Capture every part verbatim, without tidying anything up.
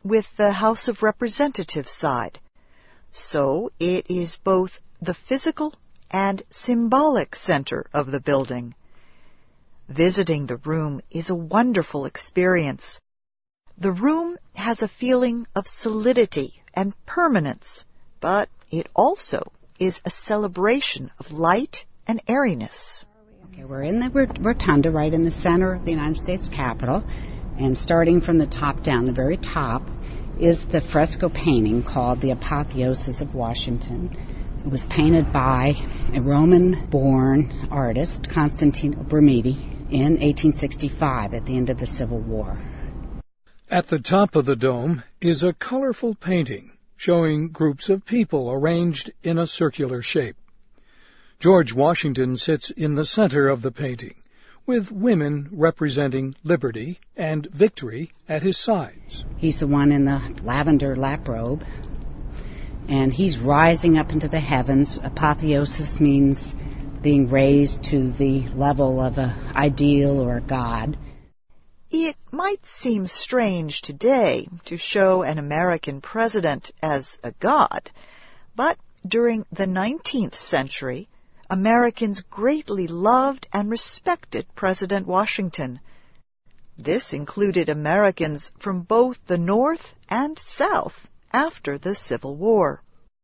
with the House of Representatives side. So it is both the physical and symbolic center of the building. Visiting the room is a wonderful experience. The room has a feeling of solidity and permanence, but it also is a celebration of light and airiness. Okay, we're in the rotunda right in the center of the United States Capitol, and starting from the top down, the very top, is the fresco painting called The Apotheosis of Washington. It was painted by a Roman-born artist, Constantino Brumidi, in eighteen sixty-five at the end of the Civil War. At the top of the dome is a colorful painting showing groups of people arranged in a circular shape. George Washington sits in the center of the painting, with women representing liberty and victory at his sides. He's the one in the lavender lap robe, and he's rising up into the heavens. Apotheosis means being raised to the level of an ideal or a god. It might seem strange today to show an American president as a god, but during the nineteenth century, Americans greatly loved and respected President Washington. This included Americans from both the North and South after the Civil War.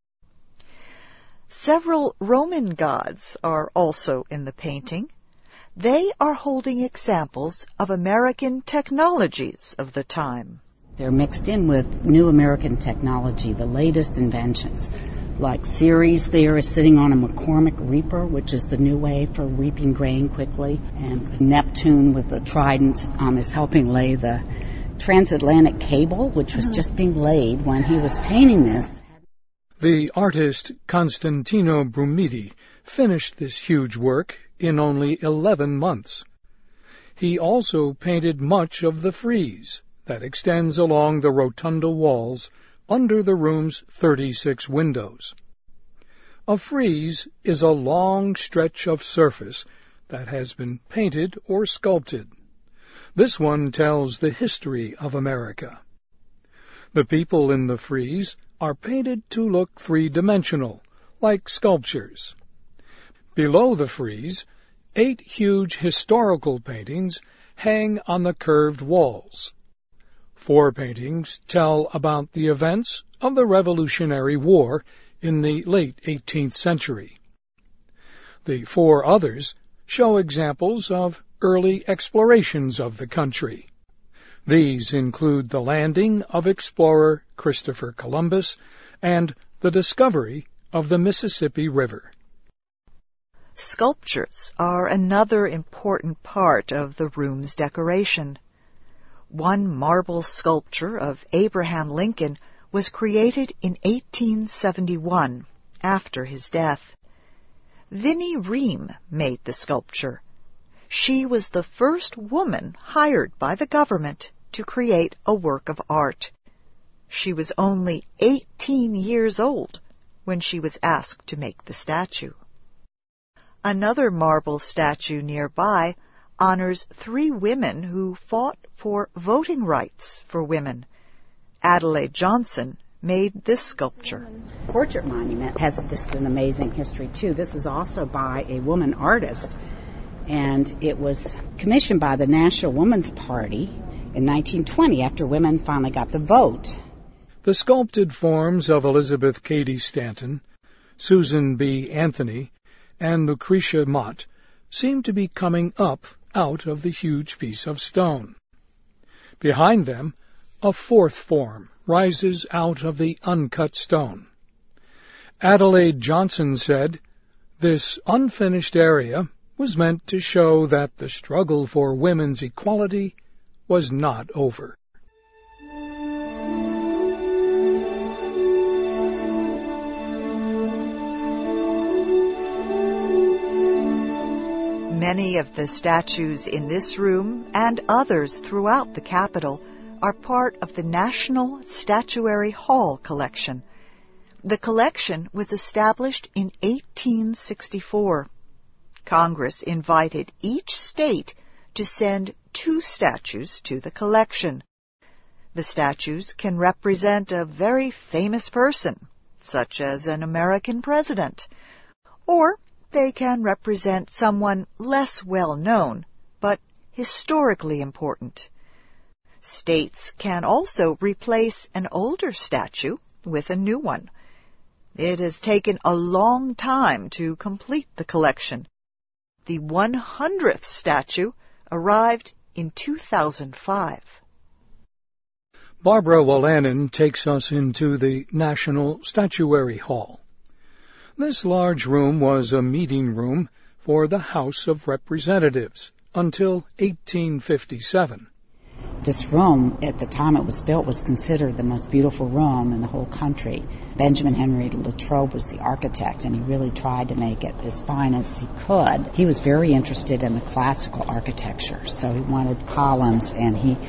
Several Roman gods are also in the painting. They are holding examples of American technologies of the time. They're mixed in with new American technology, the latest inventions. Like Ceres there is sitting on a McCormick reaper, which is the new way for reaping grain quickly. And Neptune with the trident um, is helping lay the transatlantic cable, which was just being laid when he was painting this. The artist Constantino Brumidi finished this huge work in only eleven months. He also painted much of the frieze that extends along the rotunda walls under the room's thirty-six windows. A frieze is a long stretch of surface that has been painted or sculpted. This one tells the history of America. The people in the frieze are painted to look three-dimensional, like sculptures. Below the frieze, eight huge historical paintings hang on the curved walls. Four paintings tell about the events of the Revolutionary War in the late eighteenth century. The four others show examples of early explorations of the country. These include the landing of explorer Christopher Columbus and the discovery of the Mississippi River. Sculptures are another important part of the room's decoration. One marble sculpture of Abraham Lincoln was created in eighteen seventy-one, after his death. Vinnie Ream made the sculpture. She was the first woman hired by the government to create a work of art. She was only eighteen years old when she was asked to make the statue. Another marble statue nearby honors three women who fought for voting rights for women. Adelaide Johnson made this sculpture. Portrait monument has just an amazing history, too. This is also by a woman artist, and it was commissioned by the National Woman's Party in nineteen twenty after women finally got the vote. The sculpted forms of Elizabeth Cady Stanton, Susan B. Anthony, and Lucretia Mott seem to be coming up out of the huge piece of stone. Behind them, a fourth form rises out of the uncut stone. Adelaide Johnson said, "This unfinished area was meant to show that the struggle for women's equality was not over." Many of the statues in this room and others throughout the Capitol are part of the National Statuary Hall collection. The collection was established in eighteen sixty-four. Congress invited each state to send two statues to the collection. The statues can represent a very famous person, such as an American president, or they can represent someone less well known, but historically important. States can also replace an older statue with a new one. It has taken a long time to complete the collection. The one hundredth statue arrived in two thousand five. Barbara Wolanin takes us into the National Statuary Hall. This large room was a meeting room for the House of Representatives until eighteen fifty-seven. This room, at the time it was built, was considered the most beautiful room in the whole country. Benjamin Henry Latrobe was the architect, and he really tried to make it as fine as he could. He was very interested in the classical architecture, so he wanted columns, and he